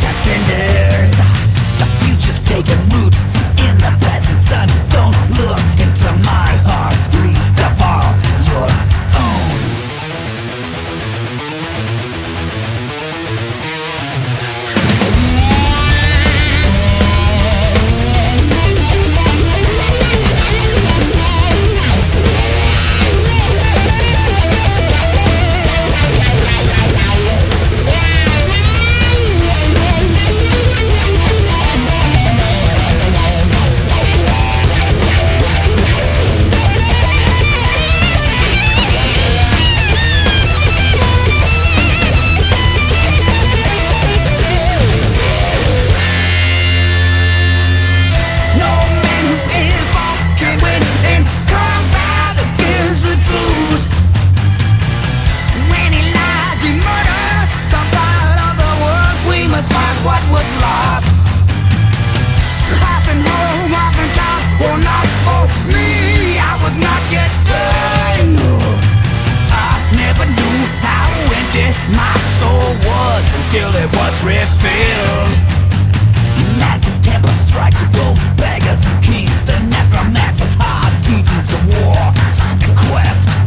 cinders. The future's taking root in the present sun. Don't look into my heart, least of all your own. What was lost? Lost and home, off and job, well not for me. I was not yet done. I never knew how empty my soul was until it was refilled. Mantis temper strikes both beggars and kings. The necromancer's hard teachings of war and quest.